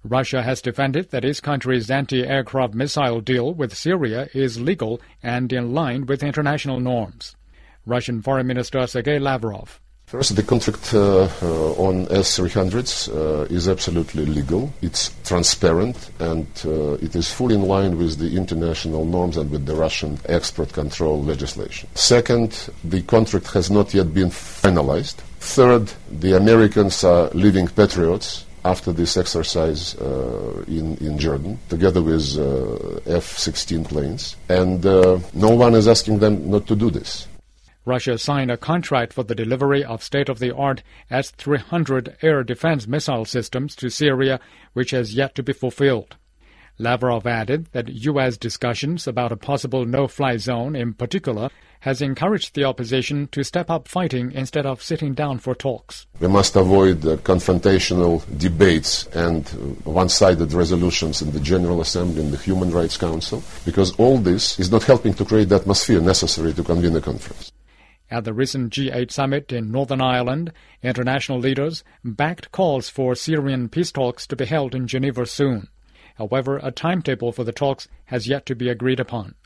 Russia has defended that its country's anti-aircraft missile deal with Syria is legal and in line with international norms. Russian Foreign Minister Sergei Lavrov. First, the contract on S-300s is absolutely legal. It's transparent, and it is fully in line with the international norms and with the Russian export control legislation. Second, the contract has not yet been finalized. Third, the Americans are living patriots after this exercise in Jordan, together with F-16 planes, and no one is asking them not to do this. Russia signed a contract for the delivery of state-of-the-art S-300 air defense missile systems to Syria, which has yet to be fulfilled. Lavrov added that U.S. discussions about a possible no-fly zone in particular has encouraged the opposition to step up fighting instead of sitting down for talks. We must avoid confrontational debates and one-sided resolutions in the General Assembly and the Human Rights Council, because all this is not helping to create the atmosphere necessary to convene a conference. At the recent G8 summit in Northern Ireland, international leaders backed calls for Syrian peace talks to be held in Geneva soon. However, a timetable for the talks has yet to be agreed upon.